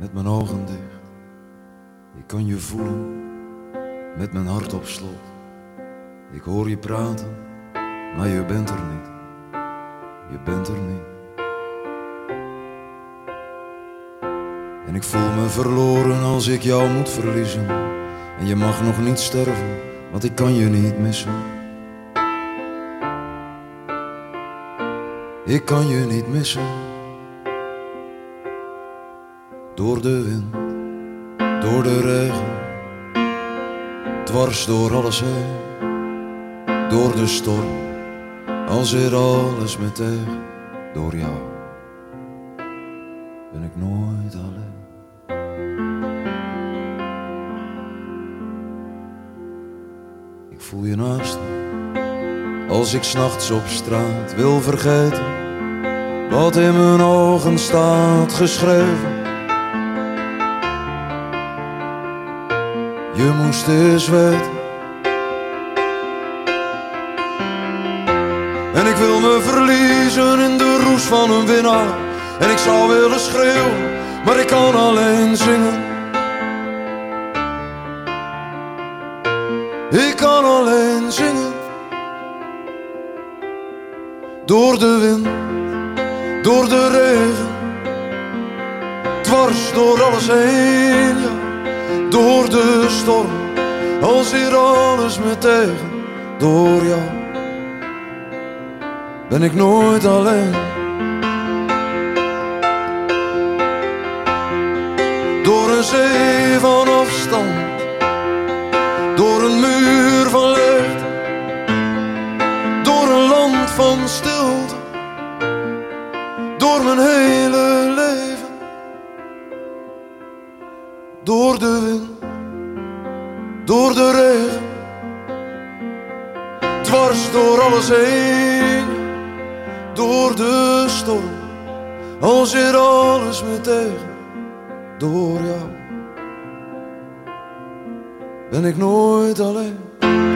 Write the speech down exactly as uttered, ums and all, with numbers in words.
met mijn ogen dicht. Ik kan je voelen met mijn hart op slot. Ik hoor je praten, maar je bent er niet. Je bent er niet. En ik voel me verloren als ik jou moet verliezen. En je mag nog niet sterven, want ik kan je niet missen. Ik kan je niet missen. Door de wind, door de regen, dwars door alles heen. Door de storm, al zit alles me tegen. Door jou ben ik nooit alleen. Ik voel je naast me, als ik 's nachts op straat wil vergeten wat in mijn ogen staat geschreven. Je moest eens weten. En ik wil me verliezen in de roes van een winnaar. En ik zou willen schreeuwen, maar ik kan alleen zingen. Ik kan alleen zingen. Door de wind, door de regen, dwars door alles heen, ja. Door de storm, als hier alles me tegen. Door jou ben ik nooit alleen. Door een zee van afstand, door een muur van licht, door een land van stilte, door mijn hele leven. Door de wind, door de regen, dwars door alles heen. Door de storm, al zit alles me tegen. Door jou ben ik nooit alleen.